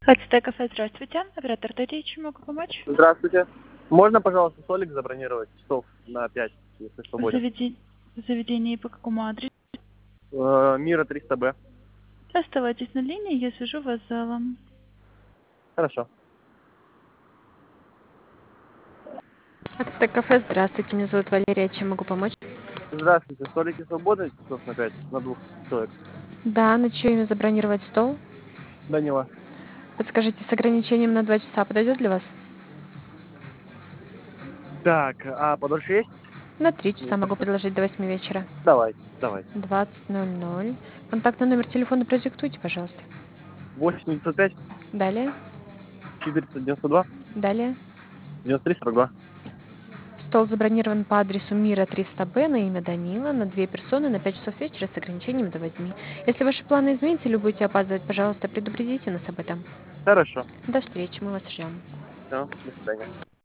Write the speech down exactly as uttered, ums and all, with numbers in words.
Хатстэ кафе, здравствуйте. Оператор Т, чем могу помочь? Здравствуйте. Можно, пожалуйста, столик забронировать часов на пять, если свободен? Заведи... Заведение по какому адресу? Э, Мира триста Б. Оставайтесь на линии, я свяжу вас с залом. Хорошо. Хатстэ кафе, здравствуйте, меня зовут Валерия, чем могу помочь? Здравствуйте. Столики свободны часов на пять, на двух человек? Да, на чье имя забронировать стол? Данила. Подскажите, с ограничением на два часа подойдет для вас? Так, а подольше есть? На три часа Нет. могу предложить до восьми вечера. Давайте, давайте. двадцать ноль ноль. Контактный номер телефона продиктуйте, пожалуйста. восемь девятьсот пять Далее, четыреста девяносто два далее. девяносто три сорок два. Стол забронирован по адресу Мира триста Б на имя Данила на две персоны на пять часов вечера с ограничением до восьми. Если ваши планы изменятся или будете опаздывать, пожалуйста, предупредите нас об этом. Хорошо. До встречи, мы вас ждем. Все, до свидания.